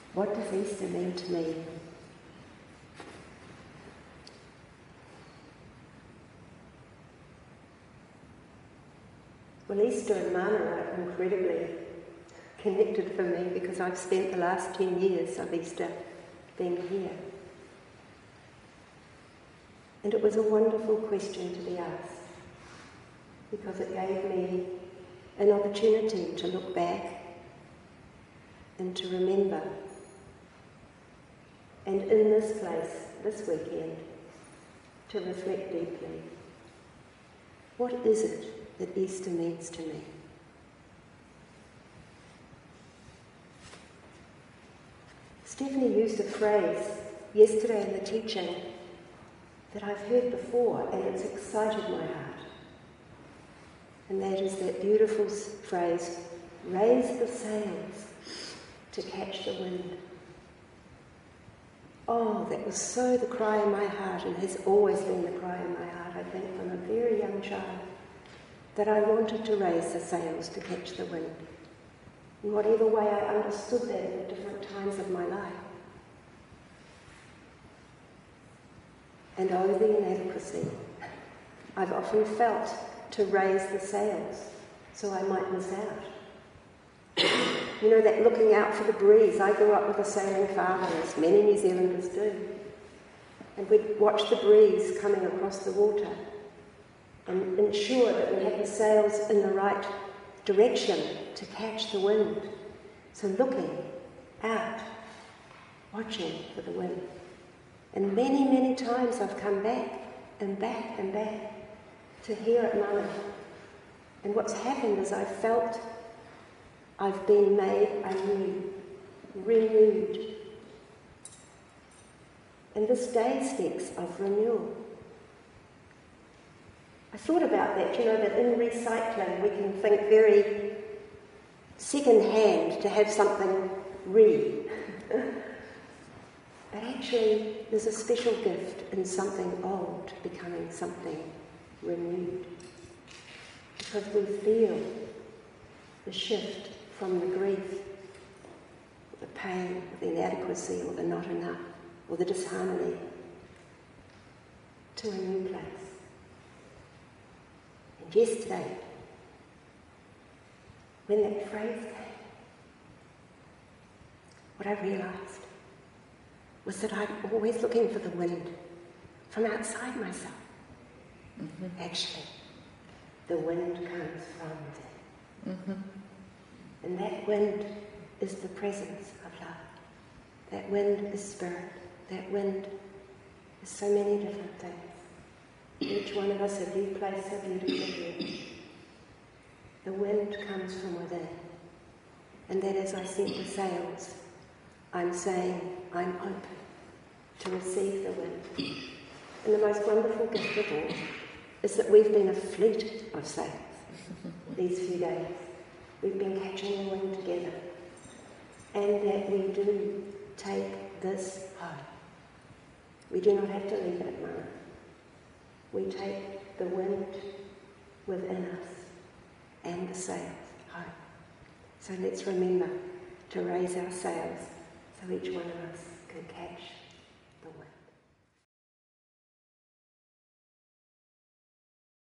What does Easter mean to me? Well, Easter and Mana are incredibly connected for me because I've spent the last 10 years of Easter being here. And it was a wonderful question to be asked because it gave me an opportunity to look back and to remember. And in this place, this weekend, to reflect deeply. What is it that Easter means to me? Stephanie used a phrase yesterday in the teaching that I've heard before, and it's excited my heart. And that is that beautiful phrase, raise the sails to catch the wind. Oh, that was so the cry in my heart, and has always been the cry in my heart, I think, from a very young child, that I wanted to raise the sails to catch the wind. In whatever way I understood that at different times of my life. And oh, the inadequacy I've often felt to raise the sails so I might miss out. You know, that looking out for the breeze. I grew up with a sailing father, as many New Zealanders do. And we'd watch the breeze coming across the water and ensure that we had the sails in the right direction to catch the wind. So looking out, watching for the wind. And many, many times I've come back and back and back to here at Mana. And what's happened is I've felt I've been made anew, renewed. And this day speaks of renewal. I thought about that, that in recycling we can think very second-hand to have something But actually there's a special gift in something old becoming something renewed. Because we feel the shift from the grief, the pain, the inadequacy, or the not enough, or the disharmony, to a new place. And yesterday, when that phrase came, what I realised was that I'm always looking for the wind from outside myself. Mm-hmm. Actually, the wind comes from there. Mm-hmm. And that wind is the presence of love. That wind is spirit. That wind is so many different things. Each one of us have you placed so beautifully here. The wind comes from within. And that as I set the sails, I'm saying I'm open to receive the wind. And the most wonderful gift of all is that we've been a fleet of sails these few days. We've been catching the wind together. And that we do take this home. We do not have to leave it at Mana. We take the wind within us and the sails home. So let's remember to raise our sails so each one of us can catch